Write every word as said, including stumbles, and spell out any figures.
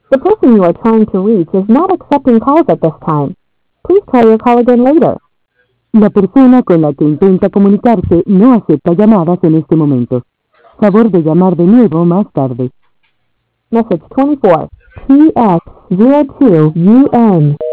The person you are trying to reach is not accepting calls at this time. Please try your call again later. La persona con la que intenta comunicarse no acepta llamadas en este momento. Favor de llamar de nuevo más tarde. Message twenty-four. T X zero two U N